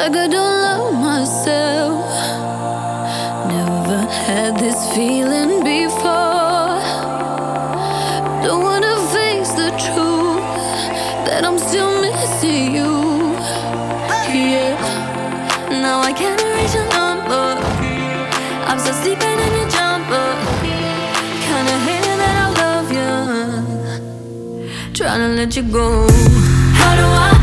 like I don't love myself. Never had this feeling before. Don't wanna face the truth that I'm still missing you. Yeah, now I can't reach your number. I'm still sleeping in your jumper. Kinda hating that I love you, trying to let you go. How do I